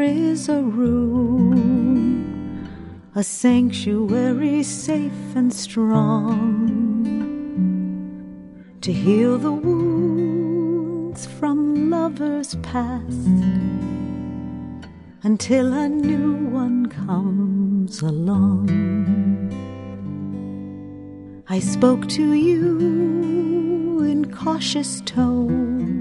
is a room, a sanctuary safe and strong, to heal the wounds from lovers past, until a new one comes along. I spoke to you in cautious tone,